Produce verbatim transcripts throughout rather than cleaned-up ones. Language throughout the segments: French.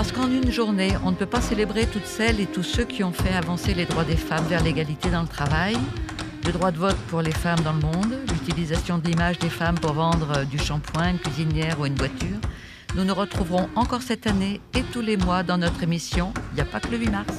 Parce qu'en une journée, on ne peut pas célébrer toutes celles et tous ceux qui ont fait avancer les droits des femmes vers l'égalité dans le travail, le droit de vote pour les femmes dans le monde, l'utilisation de l'image des femmes pour vendre du shampoing, une cuisinière ou une voiture. Nous nous retrouverons encore cette année et tous les mois dans notre émission « Il n'y a pas que le huit mars ».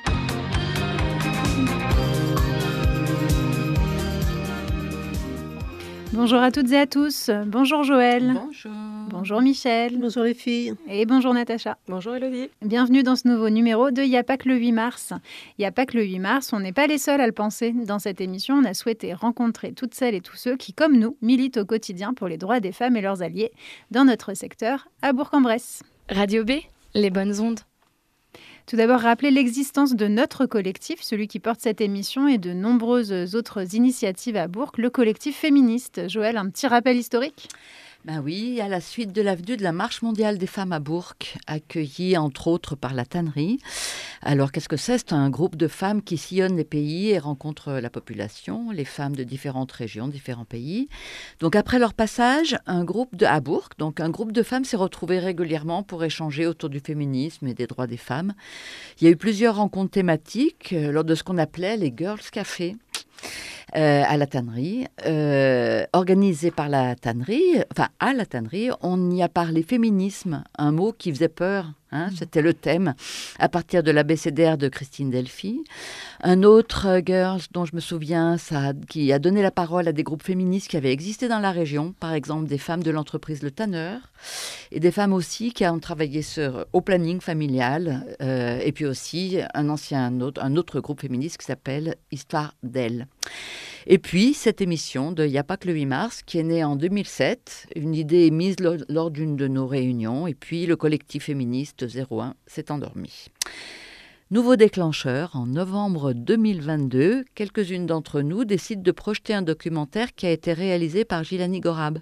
Bonjour à toutes et à tous. Bonjour Joël. Bonjour. Bonjour Michel. Bonjour les filles. Et bonjour Natacha. Bonjour Elodie. Bienvenue dans ce nouveau numéro de Il n'y a pas que le huit mars. Il n'y a pas que le huit mars, on n'est pas les seuls à le penser. Dans cette émission, on a souhaité rencontrer toutes celles et tous ceux qui, comme nous, militent au quotidien pour les droits des femmes et leurs alliés dans notre secteur à Bourg-en-Bresse. Radio B, les bonnes ondes. Tout d'abord, rappeler l'existence de notre collectif, celui qui porte cette émission et de nombreuses autres initiatives à Bourg, le collectif féministe. Joël, un petit rappel historique ? Ben oui, à la suite de l'avenue de la Marche mondiale des femmes à Bourg, accueillie entre autres par la tannerie. Alors qu'est-ce que c'est ? C'est un groupe de femmes qui sillonnent les pays et rencontrent la population, les femmes de différentes régions, différents pays. Donc après leur passage, un groupe de, à Bourg, donc un groupe de femmes s'est retrouvé régulièrement pour échanger autour du féminisme et des droits des femmes. Il y a eu plusieurs rencontres thématiques euh, lors de ce qu'on appelait les Girls Café. Euh, à la tannerie, euh, organisée par la tannerie, enfin à la tannerie, on y a parlé féminisme, un mot qui faisait peur, hein, mmh. C'était le thème, à partir de l'abécédaire de Christine Delphi. Un autre euh, Girls dont je me souviens, ça, qui a donné la parole à des groupes féministes qui avaient existé dans la région, par exemple des femmes de l'entreprise Le Tanneur, et des femmes aussi qui ont travaillé sur, au planning familial, euh, et puis aussi un ancien un autre, un autre groupe féministe qui s'appelle Histoire d'elle. Et puis, cette émission de « Il n'y a pas que le huit mars » qui est née en deux mille sept, une idée émise lors, lors d'une de nos réunions, et puis le collectif féministe zéro un s'est endormi. Nouveau déclencheur, en novembre deux mille vingt-deux, quelques-unes d'entre nous décident de projeter un documentaire qui a été réalisé par Gilani Gorab.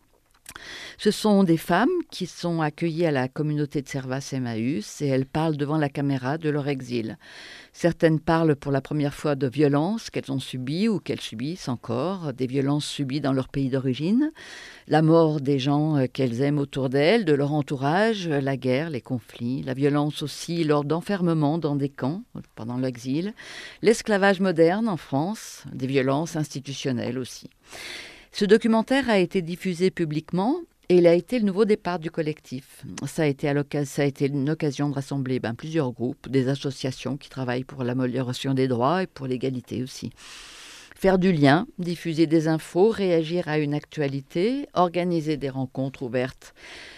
Ce sont des femmes qui sont accueillies à la communauté de Servas-Emmaüs et elles parlent devant la caméra de leur exil. Certaines parlent pour la première fois de violences qu'elles ont subies ou qu'elles subissent encore, des violences subies dans leur pays d'origine, la mort des gens qu'elles aiment autour d'elles, de leur entourage, la guerre, les conflits, la violence aussi lors d'enfermement dans des camps pendant l'exil, l'esclavage moderne en France, des violences institutionnelles aussi. Ce documentaire a été diffusé publiquement et il a été le nouveau départ du collectif. Ça a été, à l'occasion, ça a été une occasion de rassembler ben, plusieurs groupes, des associations qui travaillent pour l'amélioration des droits et pour l'égalité aussi. Faire du lien, diffuser des infos, réagir à une actualité, organiser des rencontres ouvertes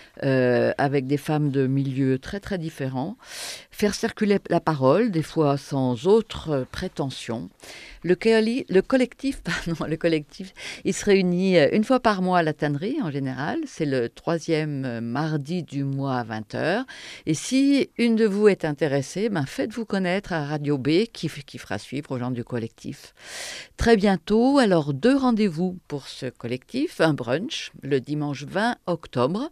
Euh, avec des femmes de milieux très très différents, faire circuler la parole, des fois sans autre euh, prétention. Le, coali- le collectif, pardon, le collectif, il se réunit une fois par mois à la tannerie en général, c'est le troisième mardi du mois à vingt heures. Et si une de vous est intéressée, ben faites-vous connaître à Radio B qui, qui fera suivre aux gens du collectif. Très bientôt, alors deux rendez-vous pour ce collectif, un brunch le dimanche vingt octobre.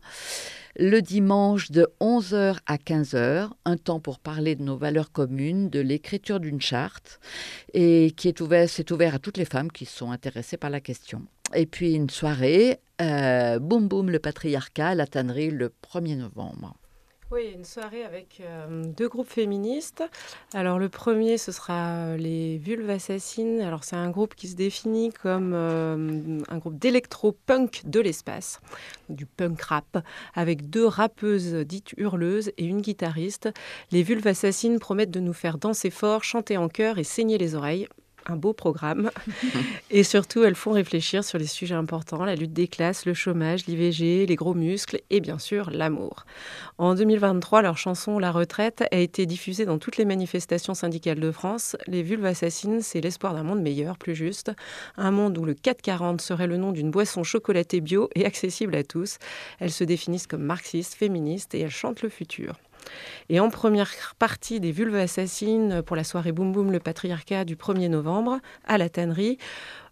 Le dimanche de onze heures à quinze heures, un temps pour parler de nos valeurs communes, de l'écriture d'une charte, et qui est ouvert, c'est ouvert à toutes les femmes qui sont intéressées par la question. Et puis une soirée, euh, boum boum le patriarcat à la tannerie le premier novembre. Oui, une soirée avec euh, deux groupes féministes. Alors le premier, ce sera les Vulves Assassines. Alors c'est un groupe qui se définit comme euh, un groupe d'électro-punk de l'espace, du punk rap, avec deux rappeuses dites hurleuses et une guitariste. Les Vulves Assassines promettent de nous faire danser fort, chanter en chœur et saigner les oreilles. Un beau programme. Et surtout, elles font réfléchir sur les sujets importants, la lutte des classes, le chômage, l'I V G, les gros muscles et bien sûr l'amour. En deux mille vingt-trois, leur chanson « La retraite » a été diffusée dans toutes les manifestations syndicales de France. Les Vulves Assassines, c'est l'espoir d'un monde meilleur, plus juste. Un monde où le quatre quarante serait le nom d'une boisson chocolatée bio et accessible à tous. Elles se définissent comme marxistes, féministes et elles chantent le futur. Et en première partie des Vulves Assassines pour la soirée Boum Boum le patriarcat du premier novembre à la tannerie,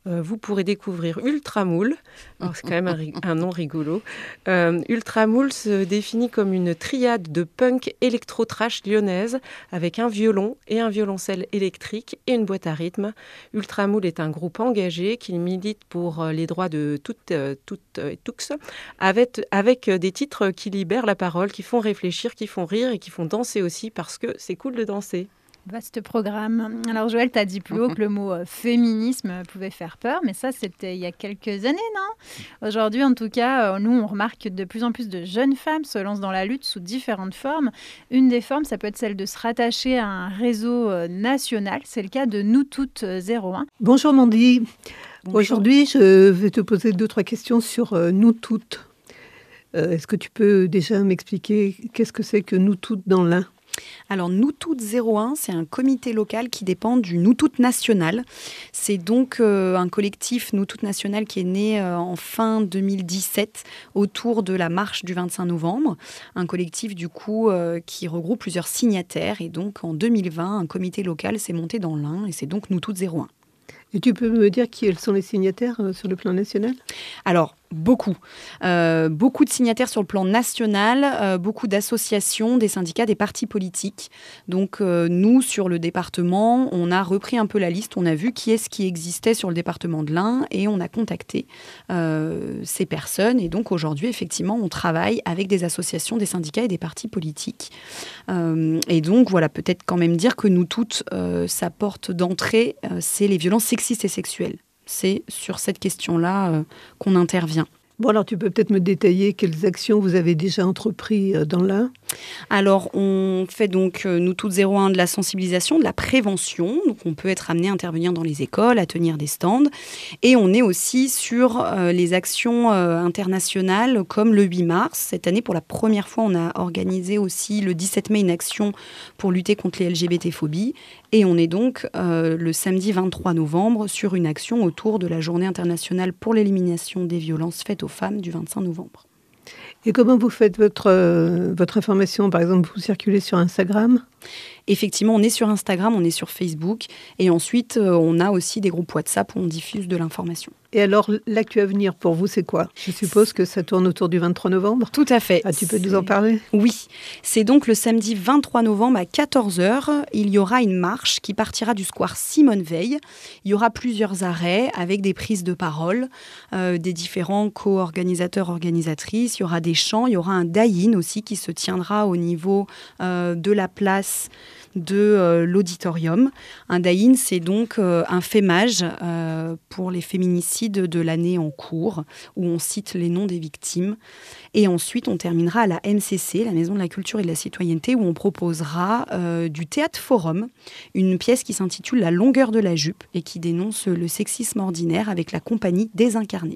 euh, vous pourrez découvrir Ultramoule. Alors, c'est quand même un, ri- un nom rigolo. Euh, Ultramoule se définit comme une triade de punk électro-trash lyonnaise avec un violon et un violoncelle électrique et une boîte à rythme. Ultramoule est un groupe engagé qui milite pour euh, les droits de toutes, euh, toutes et tous, avec, avec des titres qui libèrent la parole, qui font réfléchir, qui font rire et qui font danser aussi parce que c'est cool de danser. Vaste programme. Alors Joël, tu as dit plus haut que le mot euh, féminisme pouvait faire peur, mais ça c'était il y a quelques années, non? Aujourd'hui en tout cas, euh, nous on remarque que de plus en plus de jeunes femmes se lancent dans la lutte sous différentes formes. Une des formes, ça peut être celle de se rattacher à un réseau euh, national. C'est le cas de Nous Toutes euh, zéro un. Bonjour Mandy. Bonjour. Aujourd'hui je vais te poser deux, trois questions sur euh, Nous Toutes. Euh, est-ce que tu peux déjà m'expliquer qu'est-ce que c'est que Nous Toutes dans l'Ain ? Alors, Nous Toutes zéro un, c'est un comité local qui dépend du Nous Toutes national. C'est donc euh, un collectif Nous Toutes national qui est né euh, en fin deux mille dix-sept autour de la marche du vingt-cinq novembre. Un collectif, du coup, euh, qui regroupe plusieurs signataires. Et donc, en deux mille vingt, un comité local s'est monté dans l'Ain et c'est donc Nous Toutes zéro un. Et tu peux me dire qui sont les signataires euh, sur le plan national ? Alors, beaucoup. Euh, beaucoup de signataires sur le plan national, euh, beaucoup d'associations, des syndicats, des partis politiques. Donc, euh, nous, sur le département, on a repris un peu la liste. On a vu qui est-ce qui existait sur le département de l'Ain et on a contacté euh, ces personnes. Et donc, aujourd'hui, effectivement, on travaille avec des associations, des syndicats et des partis politiques. Euh, et donc, voilà, peut-être quand même dire que nous toutes, euh, sa porte d'entrée, euh, c'est les violences sexistes et sexuelles. C'est sur cette question-là euh, qu'on intervient. Bon, alors tu peux peut-être me détailler quelles actions vous avez déjà entreprises euh, dans l'Ain ? Alors, on fait donc, euh, Nous Toutes zéro un, de la sensibilisation, de la prévention. Donc, on peut être amené à intervenir dans les écoles, à tenir des stands. Et on est aussi sur euh, les actions euh, internationales comme le huit mars. Cette année, pour la première fois, on a organisé aussi le dix-sept mai une action pour lutter contre les L G B T-phobies. Et on est donc euh, le samedi vingt-trois novembre sur une action autour de la Journée internationale pour l'élimination des violences faites aux femmes du vingt-cinq novembre. Et comment vous faites votre, euh, votre information ? Par exemple, vous circulez sur Instagram ? Effectivement, on est sur Instagram, on est sur Facebook. Et ensuite, euh, on a aussi des groupes WhatsApp où on diffuse de l'information. Et alors, l'actu à venir pour vous, c'est quoi ? Je suppose que ça tourne autour du vingt-trois novembre ? Tout à fait. Ah, tu peux C'est... nous en parler ? Oui. C'est donc le samedi vingt-trois novembre à quatorze heures. Il y aura une marche qui partira du square Simone Veil. Il y aura plusieurs arrêts avec des prises de parole, euh, des différents co-organisateurs, organisatrices. Il y aura des chants. Il y aura un die-in aussi qui se tiendra au niveau euh, de la place de euh, l'auditorium. Un die-in, c'est donc euh, un fémage euh, pour les féminicides de l'année en cours, où on cite les noms des victimes. Et ensuite, on terminera à la M C C, la Maison de la Culture et de la Citoyenneté, où on proposera euh, du théâtre forum, une pièce qui s'intitule La longueur de la jupe et qui dénonce le sexisme ordinaire avec la compagnie Désincarnée.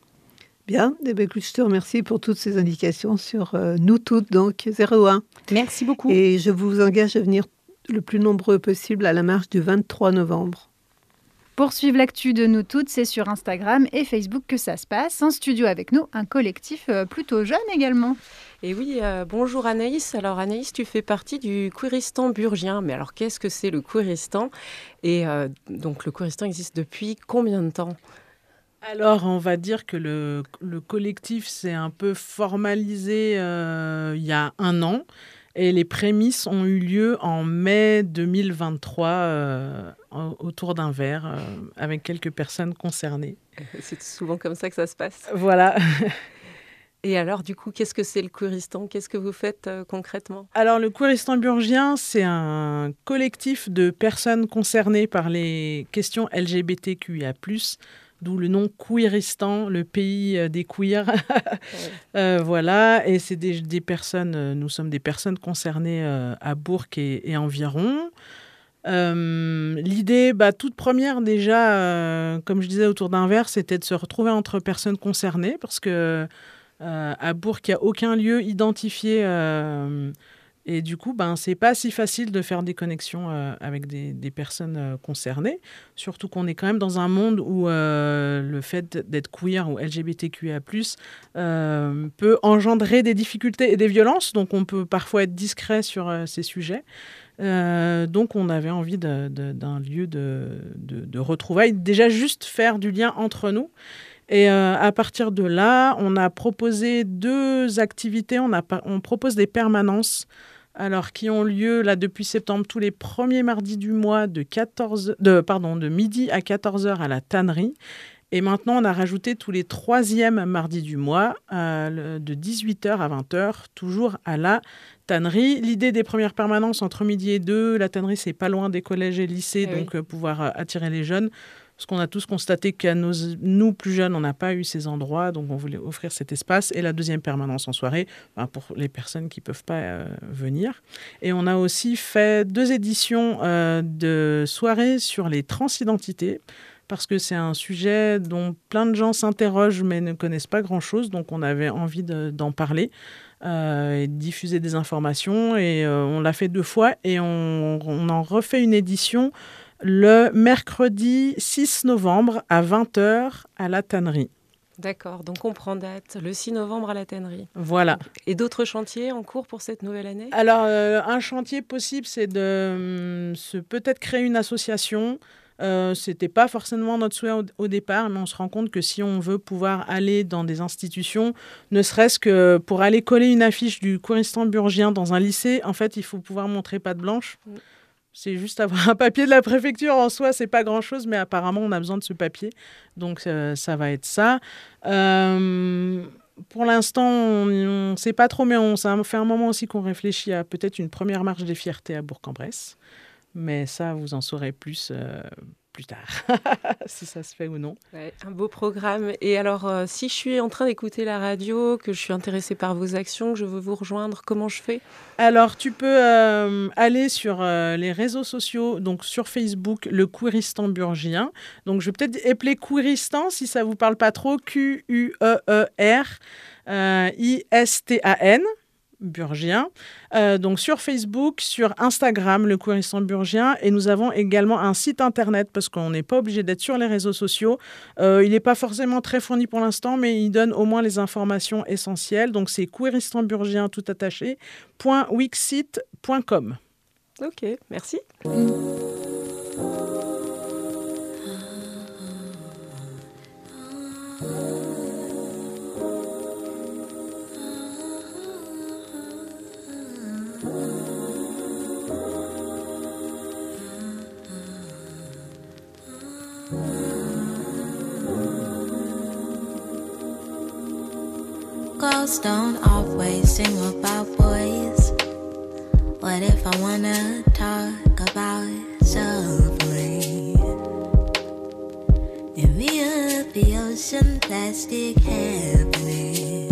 Bien, eh bien, écoute, je te remercie pour toutes ces indications sur euh, Nous Toutes, donc zéro un. Merci beaucoup. Et je vous engage à venir le plus nombreux possible à la marche du vingt-trois novembre. Pour suivre l'actu de Nous Toutes, c'est sur Instagram et Facebook que ça se passe. En studio avec nous, un collectif euh, plutôt jeune également. Et oui, euh, bonjour Anaïs. Alors Anaïs, tu fais partie du Queeristan burgien. Mais alors qu'est-ce que c'est le Queeristan ? Et euh, donc le Queeristan existe depuis combien de temps ? Alors, on va dire que le, le collectif s'est un peu formalisé euh, il y a un an et les prémices ont eu lieu en mai deux mille vingt-trois euh, autour d'un verre euh, avec quelques personnes concernées. C'est souvent comme ça que ça se passe. Voilà. Et alors, du coup, qu'est-ce que c'est le Queeristan ? Qu'est-ce que vous faites euh, concrètement ? Alors, le Queeristan burgien, c'est un collectif de personnes concernées par les questions L G B T Q I A plus, d'où le nom Queeristan, le pays des queers. Ouais. euh, voilà, et c'est des, des personnes, nous sommes des personnes concernées euh, à Bourg et, et environ. Euh, l'idée, bah, toute première déjà, euh, comme je disais autour d'un verre, c'était de se retrouver entre personnes concernées, parce que euh, à Bourg, il n'y a aucun lieu identifié. Euh, Et du coup, ben, ce n'est pas si facile de faire des connexions euh, avec des, des personnes euh, concernées, surtout qu'on est quand même dans un monde où euh, le fait d'être queer ou L G B T Q I A plus, euh, peut engendrer des difficultés et des violences, donc on peut parfois être discret sur euh, ces sujets. Euh, donc, on avait envie de, de, d'un lieu de, de, de retrouvailles. Déjà, juste faire du lien entre nous. Et euh, à partir de là, on a proposé deux activités. On, a, on propose des permanences alors, qui ont lieu là, depuis septembre, tous les premiers mardis du mois, de, quatorze, de, pardon, de midi à quatorze heures à la tannerie. Et maintenant, on a rajouté tous les troisièmes mardis du mois, euh, de dix-huit heures à vingt heures, toujours à la tannerie. L'idée des premières permanences entre midi et deux, la tannerie, c'est pas loin des collèges et lycées, Eh donc oui. euh, pouvoir euh, attirer les jeunes. Parce qu'on a tous constaté qu'à nos, nous, plus jeunes, on n'a pas eu ces endroits, donc on voulait offrir cet espace. Et la deuxième permanence en soirée, ben, pour les personnes qui ne peuvent pas euh, venir. Et on a aussi fait deux éditions euh, de soirées sur les transidentités, parce que c'est un sujet dont plein de gens s'interrogent mais ne connaissent pas grand-chose. Donc on avait envie de, d'en parler euh, et de diffuser des informations. Et euh, on l'a fait deux fois et on, on en refait une édition le mercredi six novembre à vingt heures à la tannerie. D'accord, donc on prend date le six novembre à la tannerie. Voilà. Et d'autres chantiers en cours pour cette nouvelle année ? Alors, euh, un chantier possible, c'est de hum, se peut-être créer une association. Euh, ce n'était pas forcément notre souhait au, au départ, mais on se rend compte que si on veut pouvoir aller dans des institutions, ne serait-ce que pour aller coller une affiche du Kouristan burgien dans un lycée, en fait, il faut pouvoir montrer patte blanche. Mm. C'est juste avoir un papier de la préfecture en soi, c'est pas grand-chose, mais apparemment, on a besoin de ce papier. Donc, euh, ça va être ça. Euh, pour l'instant, on ne sait pas trop, mais on, ça fait un moment aussi qu'on réfléchit à peut-être une première marche des fiertés à Bourg-en-Bresse. Mais ça, vous en saurez plus euh, plus tard, si ça se fait ou non. Ouais, un beau programme. Et alors, euh, si je suis en train d'écouter la radio, que je suis intéressée par vos actions, que je veux vous rejoindre, comment je fais ? Alors, tu peux euh, aller sur euh, les réseaux sociaux, donc sur Facebook, le Kouristan burgien. Donc, je vais peut-être appeler Kouristan, si ça ne vous parle pas trop, Q U E E R I S T A N. Burgien. Euh, donc sur Facebook, sur Instagram, le Kouristan burgien. Et nous avons également un site internet parce qu'on n'est pas obligé d'être sur les réseaux sociaux. Euh, il n'est pas forcément très fourni pour l'instant, mais il donne au moins les informations essentielles. Donc c'est Kouristan burgien tout attaché, .wixsite point com. Ok, merci. Girls don't always sing about boys. What if I wanna talk about suffering? In the, the ocean, plastic happening.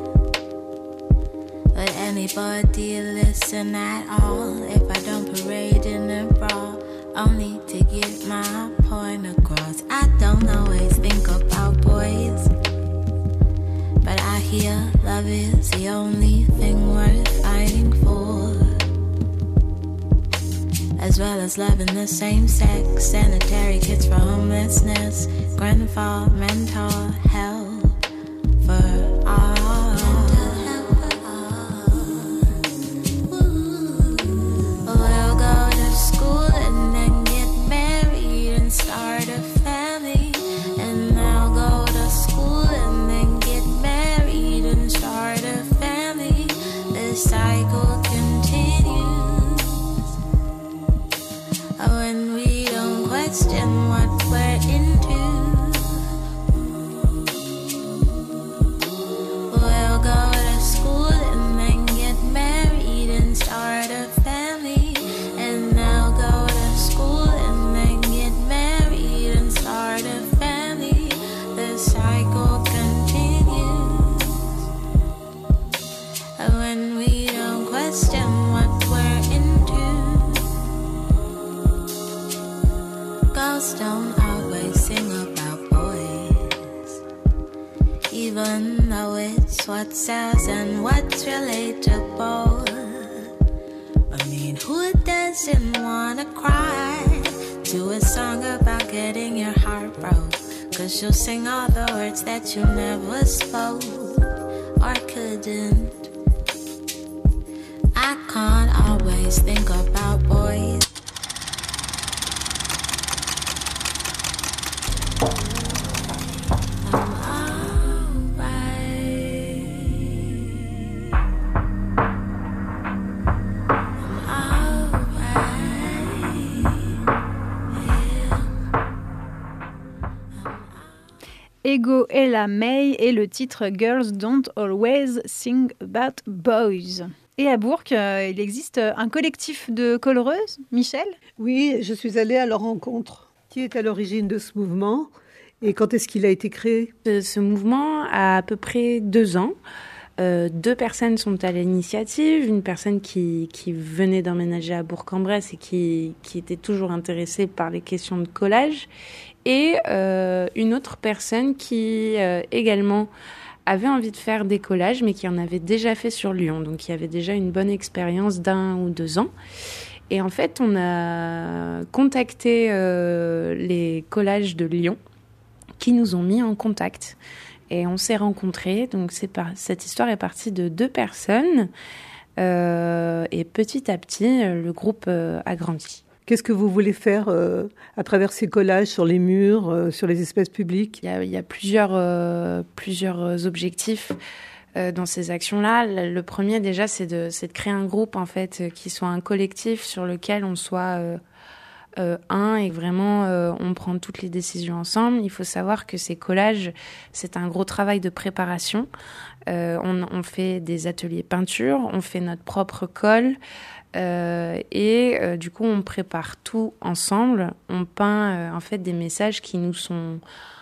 Would anybody listen at all if I don't parade in a bra? Only to get my point across. I don't always think about boys, but I hear love is the only thing worth fighting for. As well as loving the same sex, sanitary kits for homelessness, grandfather mental health for all. We'll go to school and then get married and start a family. And I'll go to school and then get married and start a family. The cycle continues when we don't question what we're into. We'll go to school and then get married and start a family. And I'll go to school and then get married and start a family. The cycle continues when we don't question what we're into. Girls don't always sing about boys, even though it's what sells and what's relatable. I mean, who doesn't wanna cry to a song about getting your heart broke? Cause you'll sing all the words that you never spoke or couldn't. I can't always think about boys. Diego Ella May et le titre Girls Don't Always Sing About Boys. Et à Bourg, euh, il existe un collectif de collereuses, Michel ? Oui, je suis allée à leur rencontre. Qui est à l'origine de ce mouvement et quand est-ce qu'il a été créé ? Ce, ce mouvement a à peu près deux ans. Euh, deux personnes sont à l'initiative, une personne qui, qui venait d'emménager à Bourg-en-Bresse et qui, qui était toujours intéressée par les questions de collage, et euh, une autre personne qui euh, également avait envie de faire des collages, mais qui en avait déjà fait sur Lyon, donc qui avait déjà une bonne expérience d'un ou deux ans. Et en fait, on a contacté euh, les collages de Lyon, qui nous ont mis en contact. Et on s'est rencontrés, donc c'est par... cette histoire est partie de deux personnes, euh, et petit à petit, le groupe euh, a grandi. Qu'est-ce que vous voulez faire euh, à travers ces collages sur les murs, euh, sur les espaces publics ? Il y a, il y a plusieurs, euh, plusieurs objectifs euh, dans ces actions-là. Le, le premier, déjà, c'est de, c'est de créer un groupe, en fait, qui soit un collectif sur lequel on soit... Euh, Euh, un et vraiment euh, on prend toutes les décisions ensemble. Il faut savoir que ces collages, c'est un gros travail de préparation. Euh, on, on fait des ateliers peinture, on fait notre propre colle euh, et euh, du coup on prépare tout ensemble. On peint euh, en fait des messages qui nous sont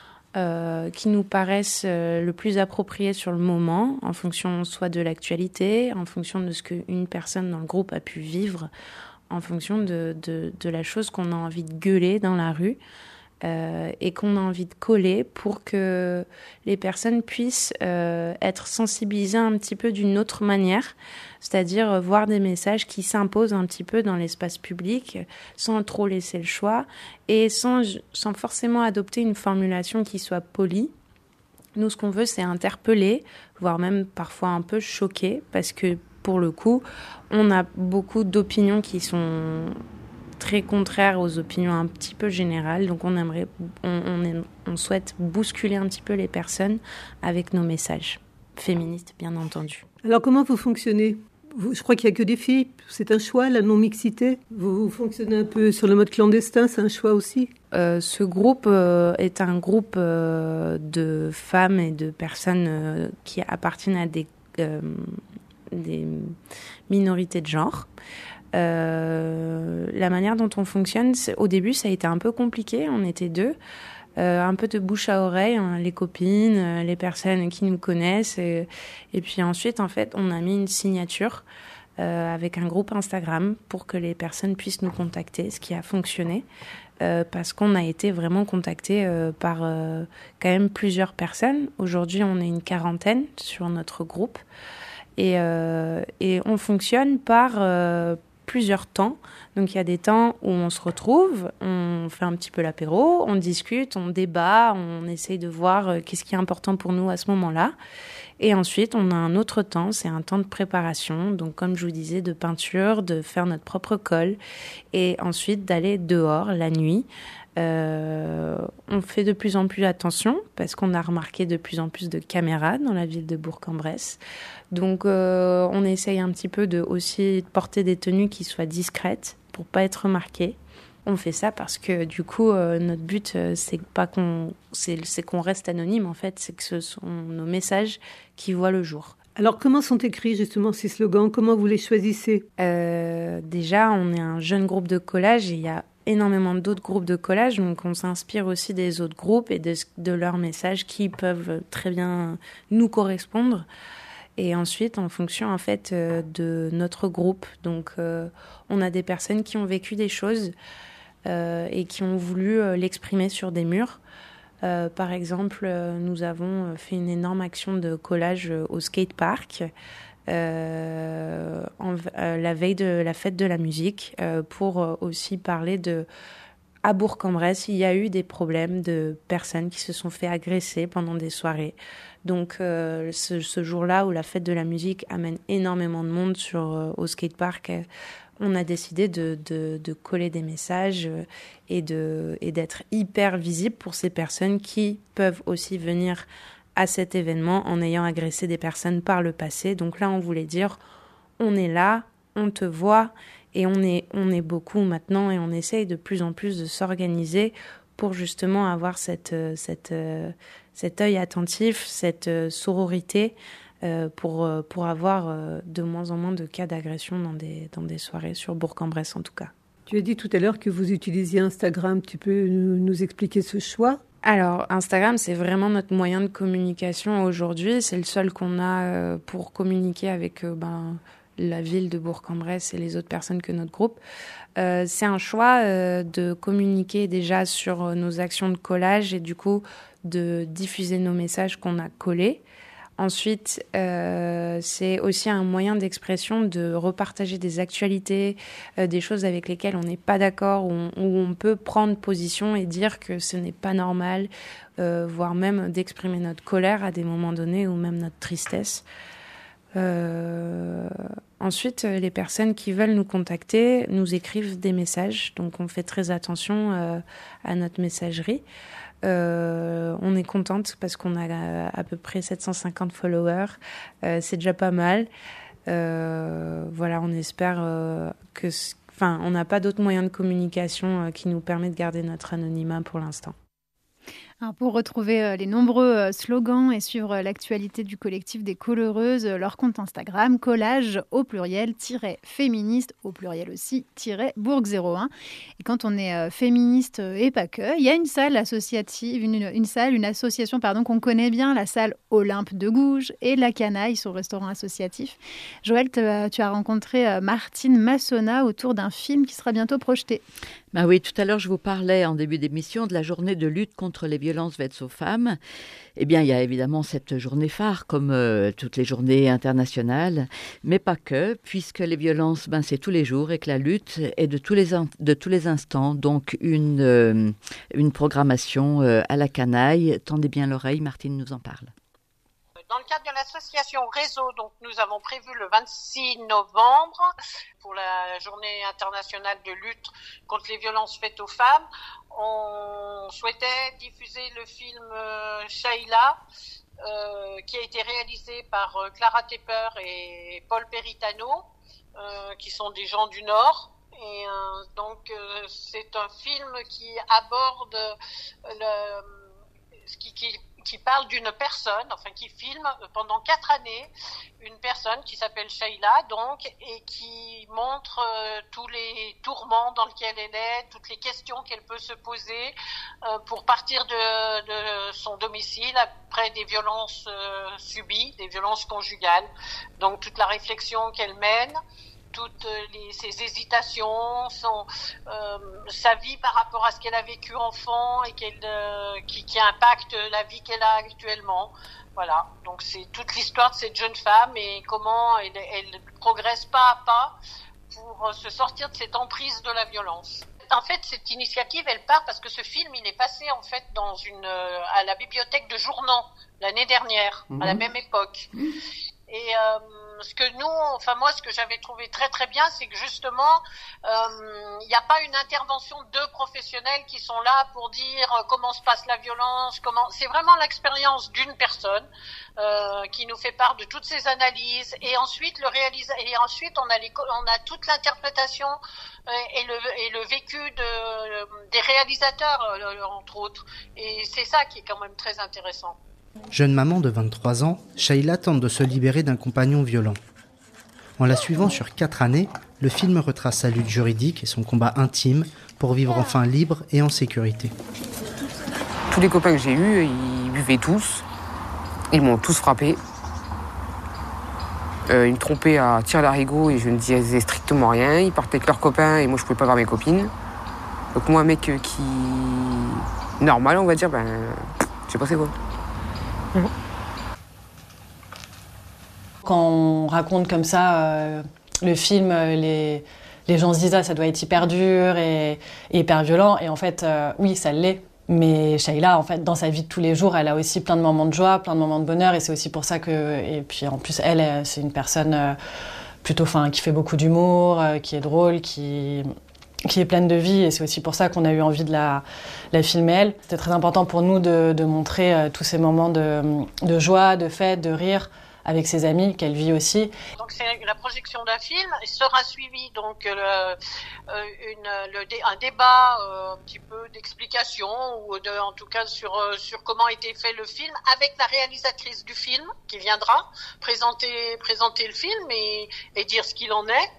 euh, qui nous paraissent euh, le plus appropriés sur le moment, en fonction soit de l'actualité, en fonction de ce qu'une personne dans le groupe a pu vivre, en fonction de, de, de la chose qu'on a envie de gueuler dans la rue euh, et qu'on a envie de coller pour que les personnes puissent euh, être sensibilisées un petit peu d'une autre manière, c'est-à-dire voir des messages qui s'imposent un petit peu dans l'espace public sans trop laisser le choix et sans, sans forcément adopter une formulation qui soit polie. Nous, ce qu'on veut, c'est interpeller, voire même parfois un peu choquer, parce que pour le coup, on a beaucoup d'opinions qui sont très contraires aux opinions un petit peu générales. Donc on aimerait, on, on, aime, on souhaite bousculer un petit peu les personnes avec nos messages féministes, bien entendu. Alors comment vous fonctionnez ? vous, Je crois qu'il n'y a que des filles. C'est un choix, la non-mixité ? vous, vous fonctionnez un peu sur le mode clandestin, c'est un choix aussi ? Euh, ce groupe euh, est un groupe euh, de femmes et de personnes euh, qui appartiennent à des... Euh, des minorités de genre. Euh, la manière dont on fonctionne, au début, ça a été un peu compliqué. On était deux. Euh, un peu de bouche à oreille, hein, les copines, euh, les personnes qui nous connaissent. Et, et puis ensuite, en fait, on a mis une signature euh, avec un groupe Instagram pour que les personnes puissent nous contacter, ce qui a fonctionné. Euh, parce qu'on a été vraiment contactés euh, par euh, quand même plusieurs personnes. Aujourd'hui, on est une quarantaine sur notre groupe. Et, euh, et on fonctionne par euh, plusieurs temps. Donc il y a des temps où on se retrouve, on fait un petit peu l'apéro, on discute, on débat, on essaye de voir euh, qu'est-ce qui est important pour nous à ce moment-là. Et ensuite, on a un autre temps, c'est un temps de préparation. Donc comme je vous disais, de peinture, de faire notre propre colle. Et ensuite d'aller dehors la nuit. Euh, on fait de plus en plus attention parce qu'on a remarqué de plus en plus de caméras dans la ville de Bourg-en-Bresse. Donc euh, on essaye un petit peu de aussi porter des tenues qui soient discrètes pour pas être remarquées. On fait ça parce que du coup euh, notre but euh, c'est pas qu'on c'est, c'est qu'on reste anonyme en fait, c'est que ce sont nos messages qui voient le jour. Alors comment sont écrits justement ces slogans ? Comment vous les choisissez ? euh, Déjà on est un jeune groupe de collage et il y a énormément d'autres groupes de collage, donc on s'inspire aussi des autres groupes et de, de leurs messages qui peuvent très bien nous correspondre. Et ensuite, en fonction en fait euh, de notre groupe, donc euh, on a des personnes qui ont vécu des choses euh, et qui ont voulu euh, l'exprimer sur des murs. Euh, par exemple, euh, nous avons fait une énorme action de collage au skatepark euh, en, euh, la veille de la fête de la musique euh, pour euh, aussi parler de... À Bourg-en-Bresse, il y a eu des problèmes de personnes qui se sont fait agresser pendant des soirées. Donc euh, ce, ce jour-là où la fête de la musique amène énormément de monde sur, euh, au skatepark, euh, on a décidé de, de, de coller des messages euh, et, de, et d'être hyper visible pour ces personnes qui peuvent aussi venir à cet événement en ayant agressé des personnes par le passé. Donc là, on voulait dire, on est là, on te voit. Et on est, on est beaucoup maintenant et on essaye de plus en plus de s'organiser pour justement avoir cette, cette, cet œil attentif, cette sororité, euh, pour, pour avoir euh, de moins en moins de cas d'agression dans des, dans des soirées, sur Bourg-en-Bresse en tout cas. Tu as dit tout à l'heure que vous utilisiez Instagram. Tu peux nous, nous expliquer ce choix ? Alors, Instagram, c'est vraiment notre moyen de communication aujourd'hui. C'est le seul qu'on a euh, pour communiquer avec euh, ben, la ville de Bourg-en-Bresse et les autres personnes que notre groupe. Euh, c'est un choix euh, de communiquer déjà sur euh, nos actions de collage et du coup de diffuser nos messages qu'on a collés. Ensuite, euh, c'est aussi un moyen d'expression de repartager des actualités, euh, des choses avec lesquelles on n'est pas d'accord, où on, où on peut prendre position et dire que ce n'est pas normal, euh, voire même d'exprimer notre colère à des moments donnés ou même notre tristesse. Euh, ensuite, les personnes qui veulent nous contacter nous écrivent des messages, donc on fait très attention euh, à notre messagerie. Euh, on est contente parce qu'on a à peu près sept cent cinquante followers, euh, c'est déjà pas mal. Euh, voilà, on espère euh, que, enfin, on n'a pas d'autres moyens de communication euh, qui nous permettent de garder notre anonymat pour l'instant. Alors pour retrouver les nombreux slogans et suivre l'actualité du collectif des Colheureuses, leur compte Instagram, collage au pluriel, tiret féministe au pluriel aussi, tiret bourg zéro un. Et quand on est féministe et pas que, il y a une salle associative, une, une salle, une association pardon, qu'on connaît bien, la salle Olympe de Gouges et La Canaille, son restaurant associatif. Joël, tu as rencontré Martine Massona autour d'un film qui sera bientôt projeté. Ben oui, tout à l'heure, je vous parlais en début d'émission de la journée de lutte contre les violences faites aux femmes. Eh bien, il y a évidemment cette journée phare, comme euh, toutes les journées internationales, mais pas que, puisque les violences, ben, c'est tous les jours et que la lutte est de tous les, in- de tous les instants. Donc, une, euh, une programmation euh, à la canaille. Tendez bien l'oreille, Martine nous en parle. Dans le cadre de l'association Réseau, donc nous avons prévu le vingt-six novembre pour la journée internationale de lutte contre les violences faites aux femmes. On souhaitait diffuser le film euh, Shaila, euh, qui a été réalisé par euh, Clara Tepper et Paul Peritano, euh, qui sont des gens du Nord. Et euh, donc euh, c'est un film qui aborde le, qui, qui qui parle d'une personne, enfin qui filme pendant quatre années une personne qui s'appelle Shaila, donc, et qui montre euh, tous les tourments dans lesquels elle est, toutes les questions qu'elle peut se poser euh, pour partir de, de son domicile après des violences euh, subies, des violences conjugales. Donc toute la réflexion qu'elle mène, toutes les, ses hésitations, son, euh, sa vie par rapport à ce qu'elle a vécu enfant et qu'elle, euh, qui, qui impacte la vie qu'elle a actuellement. Voilà, donc c'est toute l'histoire de cette jeune femme et comment elle, elle progresse pas à pas pour se sortir de cette emprise de la violence. En fait, cette initiative, elle part parce que ce film, il est passé en fait dans une à la bibliothèque de Journan l'année dernière, mmh. à la même époque. Mmh. Et euh, ce que nous, enfin moi, ce que j'avais trouvé très très bien, c'est que justement, il euh, n'y a pas une intervention de professionnels qui sont là pour dire comment se passe la violence, comment. C'est vraiment l'expérience d'une personne euh, qui nous fait part de toutes ces analyses, et ensuite le réalisa- et ensuite on a les, on a toute l'interprétation euh, et le et le vécu de des réalisateurs euh, entre autres. Et c'est ça qui est quand même très intéressant. Jeune maman de vingt-trois ans, Shaila tente de se libérer d'un compagnon violent. En la suivant sur quatre années, le film retrace sa lutte juridique et son combat intime pour vivre enfin libre et en sécurité. Tous les copains que j'ai eus, ils buvaient tous. Ils m'ont tous frappé. Euh, ils me trompaient à tir larigot et je ne disais strictement rien. Ils partaient avec leurs copains et moi je ne pouvais pas voir mes copines. Donc moi, un mec qui... normal, on va dire, ben... je sais pas c'est quoi. Quand on raconte comme ça euh, le film, les, les gens se disent ah, ça doit être hyper dur et, et hyper violent. Et en fait, euh, oui, ça l'est. Mais Shaila, en fait, dans sa vie de tous les jours, elle a aussi plein de moments de joie, plein de moments de bonheur. Et c'est aussi pour ça que... Et puis en plus, elle, c'est une personne euh, plutôt, enfin, qui fait beaucoup d'humour, euh, qui est drôle, qui... qui est pleine de vie, et c'est aussi pour ça qu'on a eu envie de la, la filmer elle. C'était très important pour nous de, de montrer euh, tous ces moments de, de joie, de fête, de rire, avec ses amis qu'elle vit aussi. Donc c'est la projection d'un film. Il sera suivi donc le, euh, une, le, un débat euh, un petit peu d'explication ou de, en tout cas sur euh, sur comment a été fait le film avec la réalisatrice du film qui viendra présenter présenter le film et, et dire ce qu'il en est.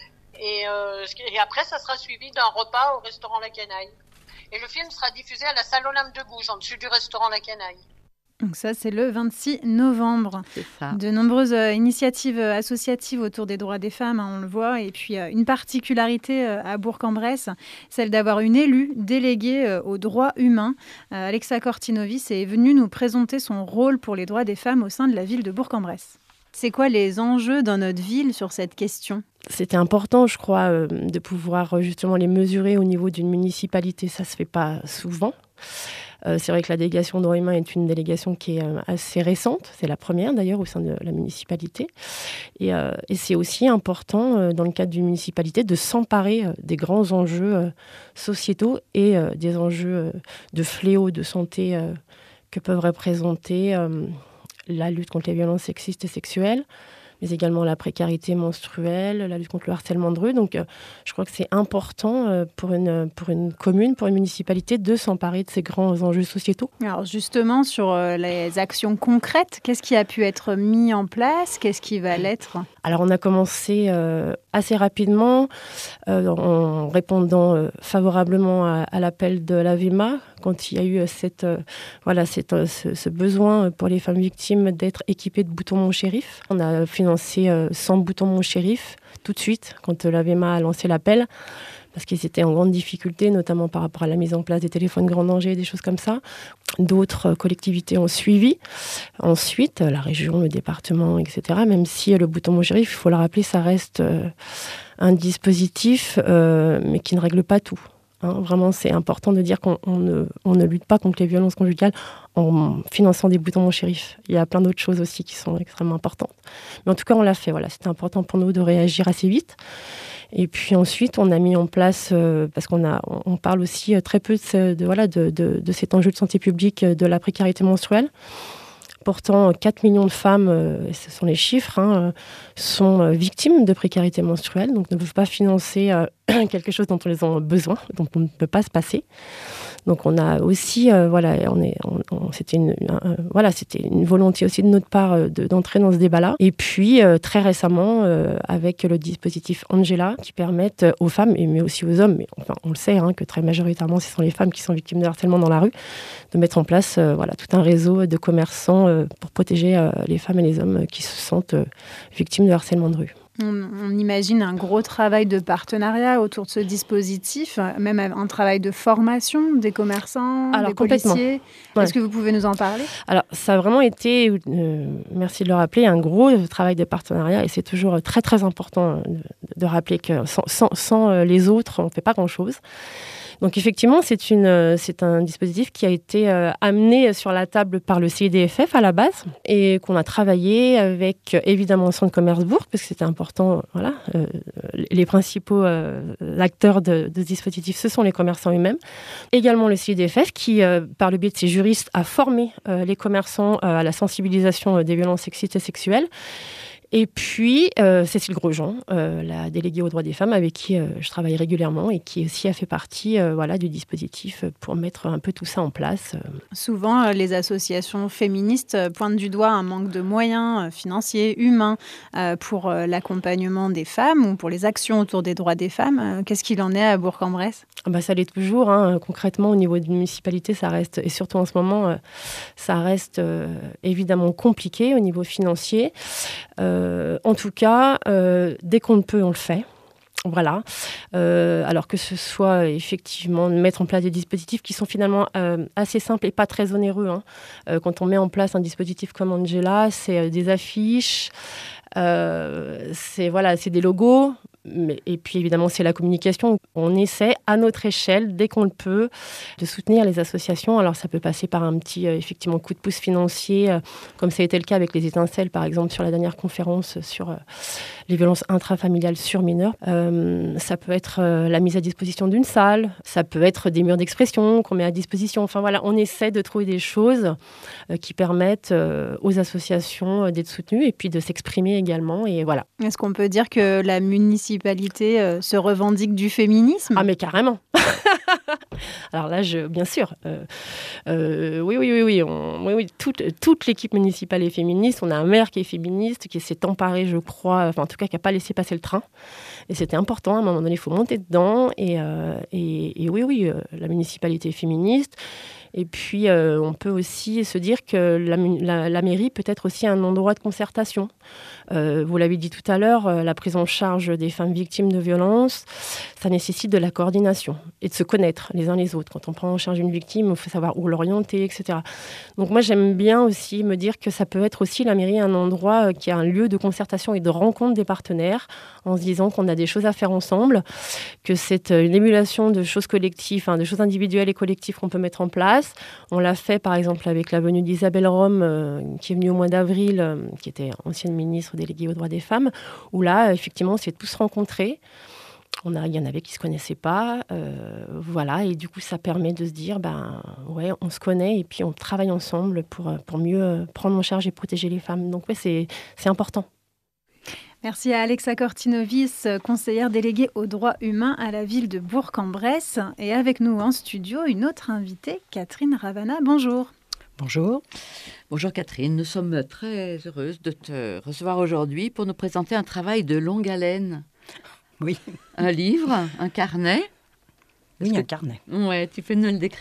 Et, euh, et après ça sera suivi d'un repas au restaurant La Canaille. Et le film sera diffusé à la salle Olympe de Gouges en dessus du restaurant La Canaille. Donc ça, c'est le vingt-six novembre. C'est ça. De nombreuses euh, initiatives euh, associatives autour des droits des femmes, hein, on le voit. Et puis, euh, une particularité euh, à Bourg-en-Bresse, celle d'avoir une élue déléguée euh, aux droits humains. Euh, Alexa Cortinovis est venue nous présenter son rôle pour les droits des femmes au sein de la ville de Bourg-en-Bresse. C'est quoi les enjeux dans notre ville sur cette question ? C'était important, je crois, euh, de pouvoir euh, justement les mesurer au niveau d'une municipalité. Ça ne se fait pas souvent. Euh, c'est vrai que la délégation droits humains est une délégation qui est euh, assez récente. C'est la première d'ailleurs au sein de la municipalité. Et, euh, et c'est aussi important euh, dans le cadre d'une municipalité de s'emparer euh, des grands enjeux euh, sociétaux et euh, des enjeux euh, de fléaux de santé euh, que peuvent représenter euh, la lutte contre les violences sexistes et sexuelles, mais également la précarité menstruelle, la lutte contre le harcèlement de rue. Donc, euh, je crois que c'est important euh, pour, une, pour une commune, pour une municipalité, de s'emparer de ces grands enjeux sociétaux. Alors justement, sur euh, les actions concrètes, qu'est-ce qui a pu être mis en place ? Qu'est-ce qui va l'être ? Alors, on a commencé euh, assez rapidement euh, en répondant euh, favorablement à, à l'appel de l'A V E M A, quand il y a eu cette, euh, voilà, cette, euh, ce, ce besoin pour les femmes victimes d'être équipées de boutons Mon Chérif. On a financé euh, cent boutons Mon Chérif tout de suite quand l'A V E M A a lancé l'appel, parce qu'ils étaient en grande difficulté, notamment par rapport à la mise en place des téléphones grand danger, des choses comme ça. D'autres collectivités ont suivi. Ensuite, la région, le département, et cetera. Même si le bouton Mon Chérif, il faut le rappeler, ça reste euh, un dispositif, euh, mais qui ne règle pas tout. Hein, vraiment, c'est important de dire qu'on on ne, on ne lutte pas contre les violences conjugales en finançant des boutons Mon Chérif. Il y a plein d'autres choses aussi qui sont extrêmement importantes. Mais en tout cas, on l'a fait. Voilà, c'était important pour nous de réagir assez vite. Et puis ensuite, on a mis en place, euh, parce qu'on a, on parle aussi très peu de, de, voilà, de, de, de cet enjeu de santé publique, de la précarité menstruelle. Pourtant, quatre millions de femmes, euh, et ce sont les chiffres, hein, sont euh, victimes de précarité menstruelle, donc ne peuvent pas financer euh, quelque chose dont on les a besoin, dont on ne peut pas se passer. Donc on a aussi, euh, voilà, on est, on, on, c'était une, un, voilà, c'était une volonté aussi de notre part euh, de, d'entrer dans ce débat-là. Et puis euh, très récemment, euh, avec le dispositif Angela, qui permettent aux femmes, et mais aussi aux hommes, mais enfin on le sait, hein, que très majoritairement ce sont les femmes qui sont victimes de harcèlement dans la rue, de mettre en place, euh, voilà, tout un réseau de commerçants euh, pour protéger euh, les femmes et les hommes qui se sentent euh, victimes de harcèlement de rue. On, on imagine un gros travail de partenariat autour de ce dispositif, même un travail de formation des commerçants, Alors, des policiers. Ouais. Est-ce que vous pouvez nous en parler ? Alors, ça a vraiment été, euh, merci de le rappeler, un gros travail de partenariat, et c'est toujours très très important de, de rappeler que sans, sans, sans les autres, on ne fait pas grand-chose. Donc effectivement, c'est, une, c'est un dispositif qui a été euh, amené sur la table par le C I D F F à la base, et qu'on a travaillé avec évidemment le Centre Commerce Bourg, parce que c'était important. Voilà, euh, les principaux euh, acteurs de, de ce dispositif, ce sont les commerçants eux-mêmes. Également le C I D F F qui, euh, par le biais de ses juristes, a formé euh, les commerçants euh, à la sensibilisation des violences sexistes et sexuelles. Et puis, euh, Cécile Grosjean, euh, la déléguée aux droits des femmes, avec qui euh, je travaille régulièrement et qui aussi a fait partie euh, voilà, du dispositif pour mettre un peu tout ça en place. Souvent, euh, les associations féministes pointent du doigt un manque de moyens euh, financiers, humains, euh, pour euh, l'accompagnement des femmes ou pour les actions autour des droits des femmes. Euh, qu'est-ce qu'il en est à Bourg-en-Bresse ? Bah, ça l'est toujours. Hein. Concrètement, au niveau d'une municipalité, ça reste, et surtout en ce moment, euh, ça reste euh, évidemment compliqué au niveau financier. Euh, Euh, en tout cas, euh, dès qu'on le peut, on le fait. Voilà. Euh, alors que ce soit effectivement de mettre en place des dispositifs qui sont finalement euh, assez simples et pas très onéreux. Hein. Euh, quand on met en place un dispositif comme Angela, c'est euh, des affiches, euh, c'est, voilà, c'est des logos. mais, et puis évidemment, c'est la communication. On essaie à notre échelle, dès qu'on le peut, de soutenir les associations. Alors ça peut passer par un petit euh, effectivement, coup de pouce financier, euh, comme ça a été le cas avec les Étincelles, par exemple, sur la dernière conférence sur euh, les violences intrafamiliales sur mineurs. Euh, ça peut être euh, la mise à disposition d'une salle, ça peut être des murs d'expression qu'on met à disposition. Enfin voilà, on essaie de trouver des choses euh, qui permettent euh, aux associations euh, d'être soutenues et puis de s'exprimer également. Et voilà. Est-ce qu'on peut dire que la municipalité euh, se revendique du féminisme ? Ah mais carrément. Alors là, je, bien sûr, euh, euh, oui, oui, oui, oui, on, oui, oui toute, toute l'équipe municipale est féministe. On a un maire qui est féministe, qui s'est emparé, je crois, enfin en tout cas, qui n'a pas laissé passer le train. Et c'était important, à un moment donné, il faut monter dedans. Et, euh, et, et oui, oui, euh, la municipalité est féministe. Et puis, euh, on peut aussi se dire que la, la, la mairie peut être aussi un endroit de concertation. Euh, vous l'avez dit tout à l'heure, euh, la prise en charge des femmes victimes de violences, ça nécessite de la coordination et de se connaître les uns les autres. Quand on prend en charge une victime, il faut savoir où l'orienter, et cetera. Donc moi, j'aime bien aussi me dire que ça peut être aussi, la mairie, un endroit euh, qui est un lieu de concertation et de rencontre des partenaires, en se disant qu'on a des choses à faire ensemble, que c'est une émulation de choses collectives, hein, de choses individuelles et collectives qu'on peut mettre en place. On l'a fait par exemple avec la venue d'Isabelle Rome, euh, qui est venue au mois d'avril, euh, qui était ancienne ministre déléguée aux droits des femmes, où là, effectivement, on s'est tous rencontrés. On a, il y en avait qui ne se connaissaient pas. Euh, voilà, et du coup, ça permet de se dire, ben, ouais, on se connaît et puis on travaille ensemble pour, pour mieux prendre en charge et protéger les femmes. Donc, ouais, c'est, c'est important. Merci à Alexa Cortinovis, conseillère déléguée aux droits humains à la ville de Bourg-en-Bresse. Et avec nous en studio, une autre invitée, Catherine Ravana. Bonjour. Bonjour. Bonjour Catherine, nous sommes très heureuses de te recevoir aujourd'hui pour nous présenter un travail de longue haleine. Oui. Un livre, un carnet. Oui, Est-ce un que... carnet. Ouais, tu peux nous le décrire ?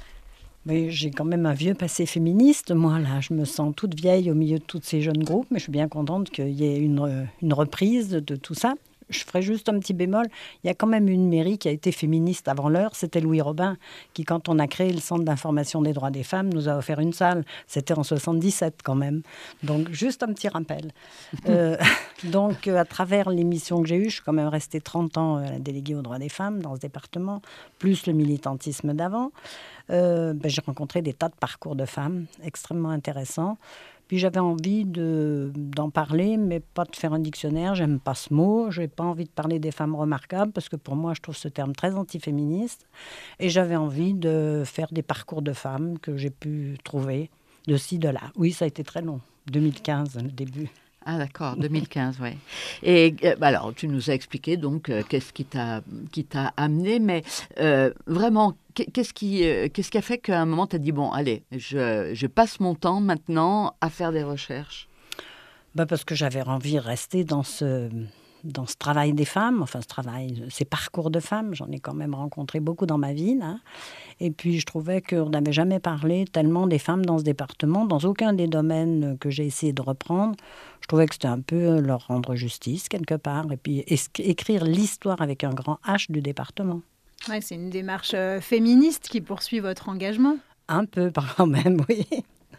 Mais j'ai quand même un vieux passé féministe, moi, là. Je me sens toute vieille au milieu de tous ces jeunes groupes, mais je suis bien contente qu'il y ait une, une reprise de tout ça. Je ferai juste un petit bémol. Il y a quand même une mairie qui a été féministe avant l'heure. C'était Louis Robin, qui, quand on a créé le Centre d'information des droits des femmes, nous a offert une salle. C'était en soixante-dix-sept, quand même. Donc, juste un petit rappel. euh, donc, à travers l'émission que j'ai eue, je suis quand même restée trente ans à la déléguée aux droits des femmes dans ce département, plus le militantisme d'avant. Euh, ben, j'ai rencontré des tas de parcours de femmes extrêmement intéressants. Puis j'avais envie de, d'en parler, mais pas de faire un dictionnaire. J'aime pas ce mot. Je n'ai pas envie de parler des femmes remarquables, parce que pour moi, je trouve ce terme très antiféministe. Et j'avais envie de faire des parcours de femmes que j'ai pu trouver de ci, de là. Oui, ça a été très long. deux mille quinze, le début. Ah d'accord, deux mille quinze, oui. Et euh, alors, tu nous as expliqué donc euh, qu'est-ce qui t'a, qui t'a amené, mais euh, vraiment, qu'est-ce qui, euh, qu'est-ce qui a fait qu'à un moment, tu as dit, bon, allez, je, je passe mon temps maintenant à faire des recherches ? Ben parce que j'avais envie de rester dans ce, dans ce travail des femmes, enfin ce travail, ces parcours de femmes. J'en ai quand même rencontré beaucoup dans ma vie, là. Et puis, je trouvais qu'on n'avait jamais parlé tellement des femmes dans ce département, dans aucun des domaines que j'ai essayé de reprendre. Je trouvais que c'était un peu leur rendre justice, quelque part, et puis écrire l'histoire avec un grand H du département. Ouais, c'est une démarche euh, féministe qui poursuit votre engagement. Un peu, quand même, oui.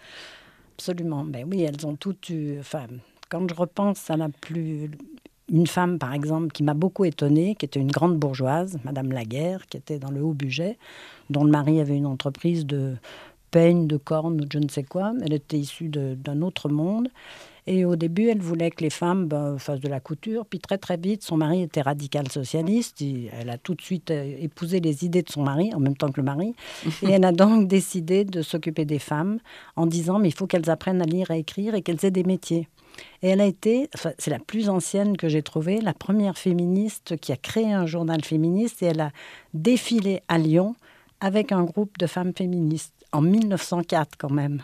Absolument. Ben oui, elles ont toutes eu... Enfin, quand je repense à la plus... Une femme, par exemple, qui m'a beaucoup étonnée, qui était une grande bourgeoise, Madame Laguerre, qui était dans le Haut-Budget, dont le mari avait une entreprise de peigne, de cornes ou de je ne sais quoi. Elle était issue de, d'un autre monde. Et au début, elle voulait que les femmes ben, fassent de la couture. Puis très, très vite, son mari était radical socialiste. Et elle a tout de suite épousé les idées de son mari, en même temps que le mari. Et elle a donc décidé de s'occuper des femmes en disant, mais il faut qu'elles apprennent à lire, à écrire et qu'elles aient des métiers. Et elle a été, enfin, c'est la plus ancienne que j'ai trouvée, la première féministe qui a créé un journal féministe, et elle a défilé à Lyon avec un groupe de femmes féministes, en mille neuf cent quatre quand même.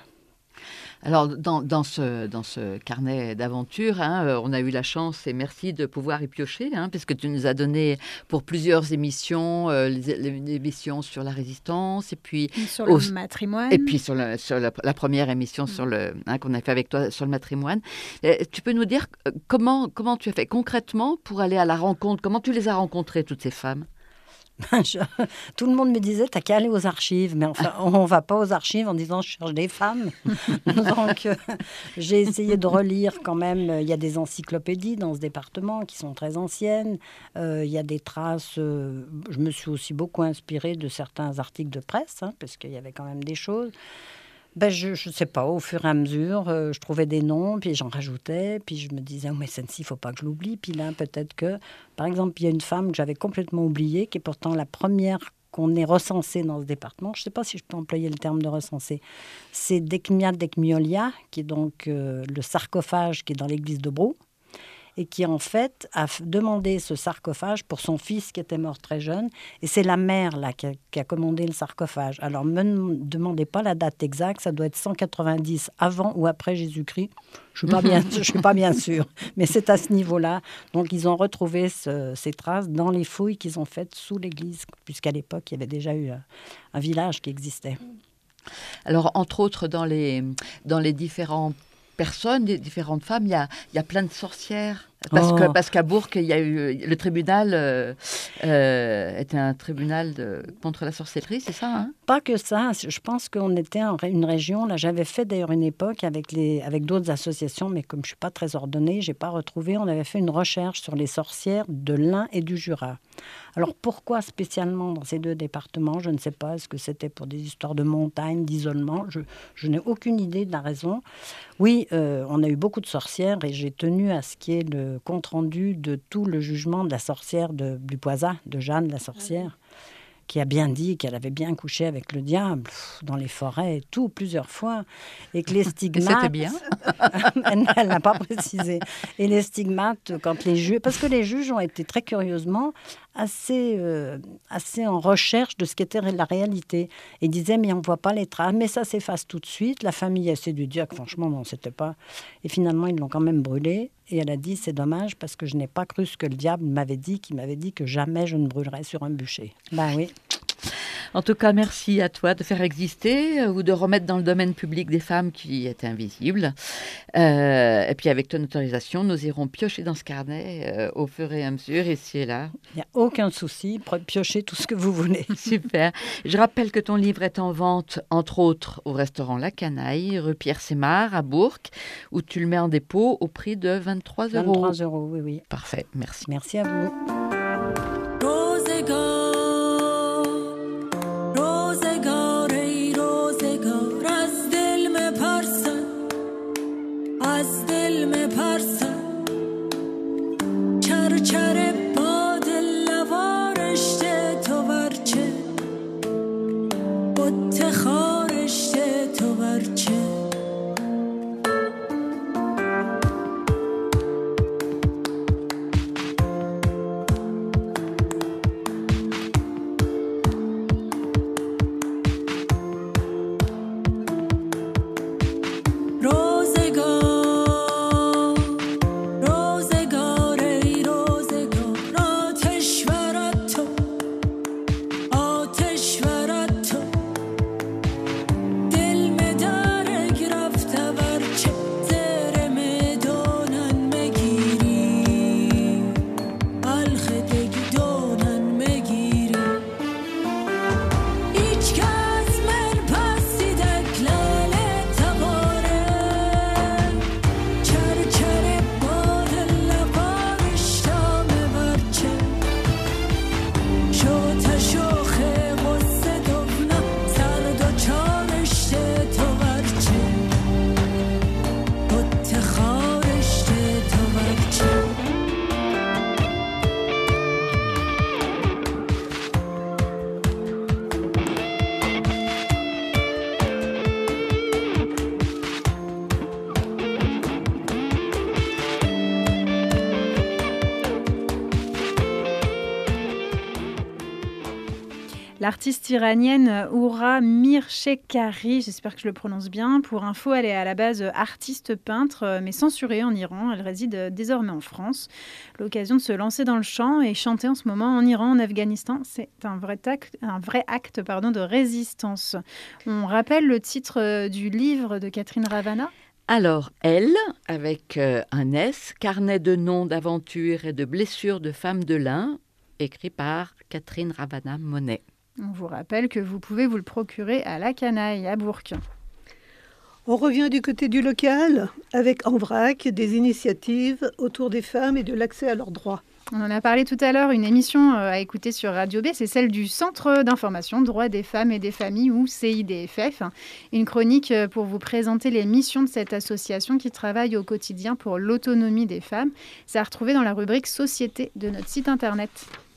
Alors, dans, dans, ce, dans ce carnet d'aventure, hein, on a eu la chance, et merci de pouvoir y piocher, hein, puisque tu nous as donné pour plusieurs émissions, euh, les, les émissions sur la résistance, et puis... Sur le au, matrimoine. Et puis sur, le, sur la, la première émission mmh. sur le, hein, qu'on a fait avec toi sur le matrimoine. Et tu peux nous dire comment, comment tu as fait concrètement pour aller à la rencontre, comment tu les as rencontrées, toutes ces femmes ? Je, tout le monde me disait, t'as qu'à aller aux archives. Mais enfin, on ne va pas aux archives en disant, je cherche des femmes. Donc, euh, j'ai essayé de relire quand même. Il y a des encyclopédies dans ce département qui sont très anciennes. Euh, il y a des traces. Euh, je me suis aussi beaucoup inspirée de certains articles de presse, hein, parce qu'il y avait quand même des choses. Ben, je ne sais pas, au fur et à mesure, euh, je trouvais des noms, puis j'en rajoutais, puis je me disais, oh, mais celle-ci, il ne faut pas que je l'oublie. Puis là, peut-être que, par exemple, il y a une femme que j'avais complètement oubliée, qui est pourtant la première qu'on ait recensée dans ce département. Je ne sais pas si je peux employer le terme de recenser. C'est Dekmia Dekmiolia, qui est donc euh, le sarcophage qui est dans l'église de Brou, et qui, en fait, a demandé ce sarcophage pour son fils qui était mort très jeune. Et c'est la mère, là, qui a, qui a commandé le sarcophage. Alors, ne me demandez pas la date exacte. Ça doit être cent quatre-vingt-dix avant ou après Jésus-Christ. Je ne suis pas bien, je suis pas bien sûre. Mais c'est à ce niveau-là. Donc, ils ont retrouvé ce, ces traces dans les fouilles qu'ils ont faites sous l'église, puisqu'à l'époque, il y avait déjà eu un, un village qui existait. Alors, entre autres, dans les, dans les différents personnes, des différentes femmes, il y a, il y a plein de sorcières. Parce, oh. que, parce qu'à Bourg, il y a eu le tribunal euh, euh, était un tribunal de, contre la sorcellerie, c'est ça, hein? Pas que ça. Je pense qu'on était en une région. Là, j'avais fait d'ailleurs une époque avec les avec d'autres associations, mais comme je suis pas très ordonnée, j'ai pas retrouvé. On avait fait une recherche sur les sorcières de l'Ain et du Jura. Alors pourquoi spécialement dans ces deux départements? Je ne sais pas. Est-ce que c'était pour des histoires de montagne, d'isolement? Je, je n'ai aucune idée de la raison. Oui, euh, on a eu beaucoup de sorcières et j'ai tenu à ce qu'il y ait le compte-rendu de tout le jugement de la sorcière de, du Poisat, de Jeanne la sorcière, qui a bien dit qu'elle avait bien couché avec le diable pff, dans les forêts et tout, plusieurs fois. Et que les stigmates... C'était bien. Elle n'a pas précisé. Et les stigmates, quand les juges... Parce que les juges ont été très curieusement assez, euh, assez en recherche de ce qu'était la réalité. Et disaient, mais on ne voit pas les traces. Mais ça s'efface tout de suite. La famille essaie de dire que franchement, non, c'était pas... Et finalement, ils l'ont quand même brûlé. Et elle a dit, c'est dommage parce que je n'ai pas cru ce que le diable m'avait dit, qui m'avait dit que jamais je ne brûlerais sur un bûcher. Ben oui. En tout cas, merci à toi de faire exister euh, ou de remettre dans le domaine public des femmes qui étaient invisibles. Euh, et puis, avec ton autorisation, nous irons piocher dans ce carnet euh, au fur et à mesure, ici et là. Il n'y a aucun souci, piochez tout ce que vous voulez. Super. Je rappelle que ton livre est en vente, entre autres, au restaurant La Canaille, rue Pierre-Sémard, à Bourg, où tu le mets en dépôt au prix de vingt-trois euros. vingt-trois euros, oui, oui. Parfait, merci. Merci à vous. L'artiste iranienne Oura Mirshekari, j'espère que je le prononce bien. Pour info, elle est à la base artiste peintre, mais censurée en Iran. Elle réside désormais en France. L'occasion de se lancer dans le chant et chanter en ce moment en Iran, en Afghanistan, c'est un vrai acte, un vrai acte pardon, de résistance. On rappelle le titre du livre de Catherine Ravana ? Alors, elle, avec euh, un S, carnet de noms, d'aventures et de blessures de femmes de l'Ain, écrit par Catherine Ravana-Monet. On vous rappelle que vous pouvez vous le procurer à la Canaille, à Bourg. On revient du côté du local avec En Vrac, des initiatives autour des femmes et de l'accès à leurs droits. On en a parlé tout à l'heure, une émission à écouter sur Radio B, c'est celle du Centre d'information Droits des femmes et des familles, ou C I D F F. Une chronique pour vous présenter les missions de cette association qui travaille au quotidien pour l'autonomie des femmes. C'est à retrouver dans la rubrique Société de notre site internet.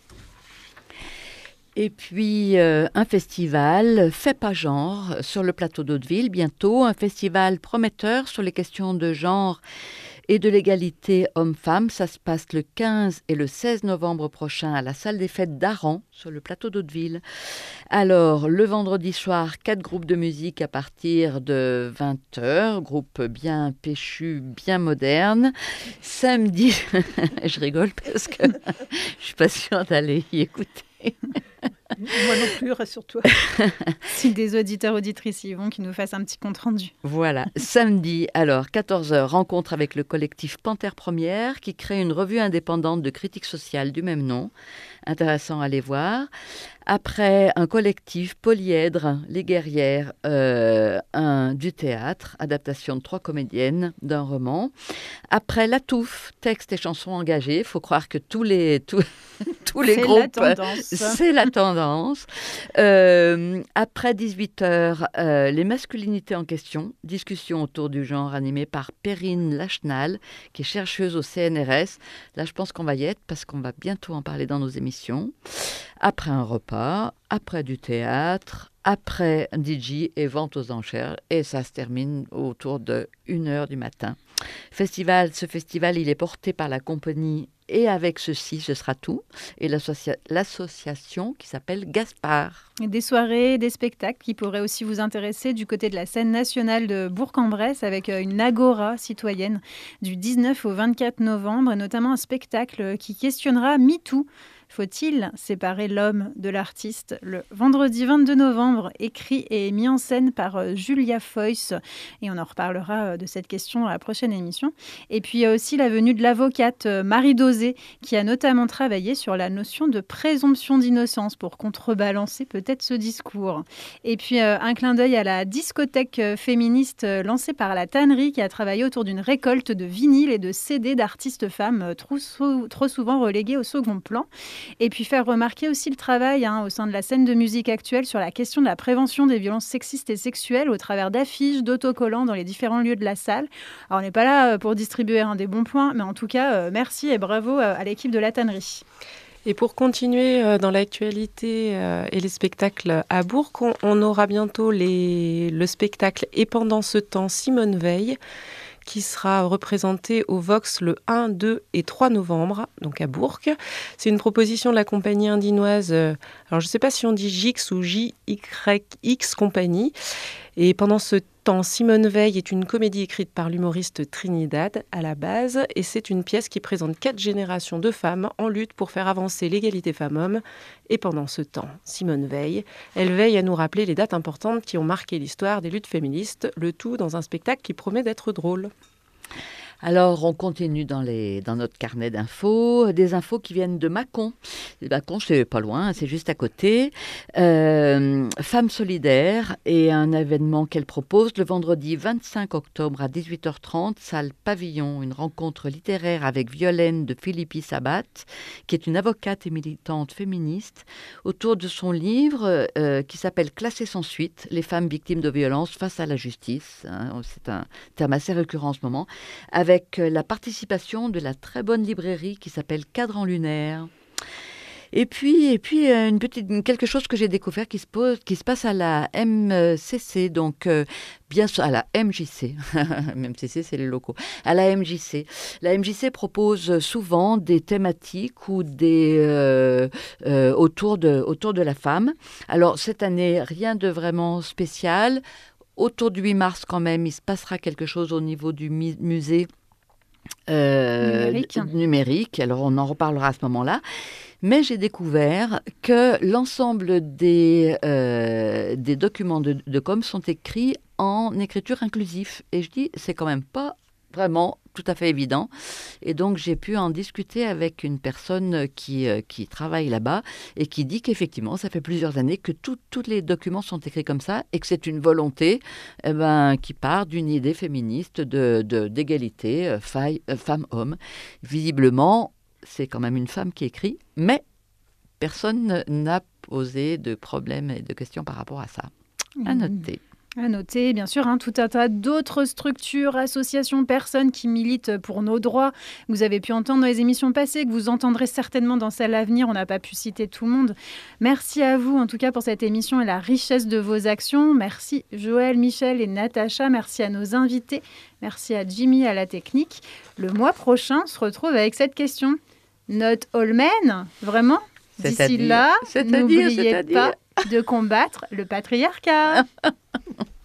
Et puis, euh, un festival Fait pas genre sur le plateau d'Hauteville, bientôt. Un festival prometteur sur les questions de genre et de l'égalité homme-femme. Ça se passe le quinze et le seize novembre prochain à la salle des fêtes d'Aran, sur le plateau d'Hauteville. Alors, le vendredi soir, quatre groupes de musique à partir de vingt heures, groupes bien péchus, bien modernes. Samedi, je rigole parce que je suis pas sûre d'aller y écouter. Moi non plus, rassure-toi. Si des auditeurs, auditrices y vont, qui nous fassent un petit compte-rendu. Voilà. Samedi, alors, quatorze heures, rencontre avec le collectif Panthère Première qui crée une revue indépendante de critique sociale du même nom. Intéressant à aller voir. Après, un collectif polyèdre, Les Guerrières, euh, un, du théâtre, adaptation de trois comédiennes d'un roman. Après, La Touffe, texte et chansons engagées. Il faut croire que tous les, tous, tous les c'est groupes... La tendance. C'est la tendance. Euh, après dix-huit heures, euh, les masculinités en question. Discussion autour du genre animée par Perrine Lachenal, qui est chercheuse au C N R S. Là, je pense qu'on va y être parce qu'on va bientôt en parler dans nos émissions. Après un repas, après du théâtre, après D J et vente aux enchères. Et ça se termine autour de une heure du matin. Festival, ce festival, il est porté par la compagnie Et avec ceci, ce sera tout. Et l'associa- l'association qui s'appelle Gaspard. Et des soirées, des spectacles qui pourraient aussi vous intéresser du côté de la scène nationale de Bourg-en-Bresse avec une agora citoyenne du dix-neuf au vingt-quatre novembre, et notamment un spectacle qui questionnera MeToo. Faut-il séparer l'homme de l'artiste? Le vendredi vingt-deux novembre, écrit et mis en scène par Julia Foyce. Et on en reparlera de cette question à la prochaine émission. Et puis il y a aussi la venue de l'avocate Marie Dosé, qui a notamment travaillé sur la notion de présomption d'innocence pour contrebalancer peut-être ce discours. Et puis euh, un clin d'œil à la discothèque féministe lancée par la Tannerie, qui a travaillé autour d'une récolte de vinyles et de C D d'artistes femmes trop, sou- trop souvent relégués au second plan. Et puis faire remarquer aussi le travail hein, au sein de la scène de musique actuelle sur la question de la prévention des violences sexistes et sexuelles au travers d'affiches, d'autocollants dans les différents lieux de la salle. Alors on n'est pas là pour distribuer hein, des bons points, mais en tout cas, euh, merci et bravo à l'équipe de la Tannerie. Et pour continuer euh, dans l'actualité euh, et les spectacles à Bourg, on, on aura bientôt les, le spectacle « Et pendant ce temps, Simone Veil », qui sera représenté au Vox le un, deux et trois novembre, donc à Bourg. C'est une proposition de la compagnie indinoise, euh, alors je ne sais pas si on dit J X ou J Y X compagnie. Et pendant ce temps, Simone Veil est une comédie écrite par l'humoriste Trinidad à la base, et c'est une pièce qui présente quatre générations de femmes en lutte pour faire avancer l'égalité femmes-hommes. Et pendant ce temps, Simone Veil, elle veille à nous rappeler les dates importantes qui ont marqué l'histoire des luttes féministes, le tout dans un spectacle qui promet d'être drôle. Alors, on continue dans, les, dans notre carnet d'infos, des infos qui viennent de Mâcon. Mâcon, c'est pas loin, c'est juste à côté. Euh, Femmes solidaires et un événement qu'elle propose le vendredi vingt-cinq octobre à dix-huit heures trente, salle Pavillon, une rencontre littéraire avec Violaine de Philippi Sabat, qui est une avocate et militante féministe, autour de son livre euh, qui s'appelle Classées sans suite, les femmes victimes de violences face à la justice. Hein, c'est un terme assez récurrent en ce moment. Avec la participation de la très bonne librairie qui s'appelle Cadran Lunaire. Et puis, et puis une petite, quelque chose que j'ai découvert qui se, pose, qui se passe à la M C C, donc euh, bien sûr à la M J C, M C C c'est les locaux, à la M J C. La M J C propose souvent des thématiques ou des euh, euh, autour de autour de la femme. Alors cette année, rien de vraiment spécial. Autour du huit mars, quand même, il se passera quelque chose au niveau du mi- musée euh, numérique. d- numérique. Alors, on en reparlera à ce moment-là. Mais j'ai découvert que l'ensemble des, euh, des documents de, de com sont écrits en écriture inclusive. Et je dis, c'est quand même pas vraiment tout à fait évident. Et donc, j'ai pu en discuter avec une personne qui, euh, qui travaille là-bas et qui dit qu'effectivement, ça fait plusieurs années que tout- tous les documents sont écrits comme ça et que c'est une volonté eh ben, qui part d'une idée féministe de, de- d'égalité euh, faille- euh, femme-homme. Visiblement, c'est quand même une femme qui écrit, mais personne n'a posé de problème et de questions par rapport à ça. À noter. À noter, bien sûr, hein, tout un tas d'autres structures, associations, personnes qui militent pour nos droits. Vous avez pu entendre dans les émissions passées, que vous entendrez certainement dans celle à venir. On n'a pas pu citer tout le monde. Merci à vous, en tout cas, pour cette émission et la richesse de vos actions. Merci Joël, Michel et Natacha. Merci à nos invités. Merci à Jimmy à la technique. Le mois prochain, on se retrouve avec cette question. Not all men, vraiment? D'ici C'est-à-dire- là, c'est-à-dire- n'oubliez c'est-à-dire pas de combattre le patriarcat.